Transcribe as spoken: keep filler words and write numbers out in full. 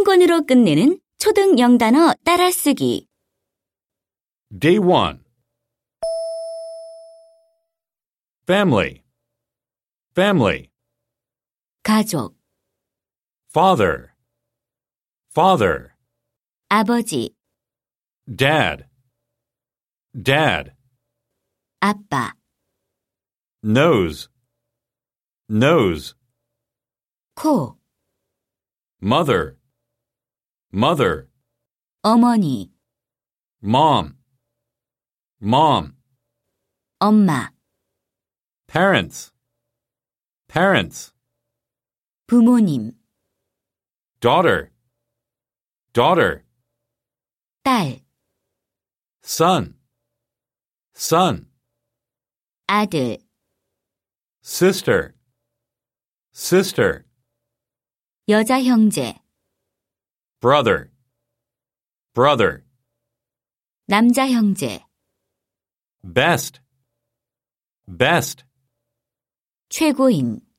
이모티콘으로 끝내는 초등 영단어 따라쓰기. Day one. Family. Family. 가족, Father. Father. 아버지, Dad. Dad. 아빠, Nose. Nose. 코, Mother. Mother. 어머니, Mom. Mom. 엄마, Parents. Parents. 부모님, Daughter. Daughter. 딸, Son. Son. 아들, Sister. Sister. 여자 형제, Brother. Brother. 남자 형제, Best. Best. 최고인.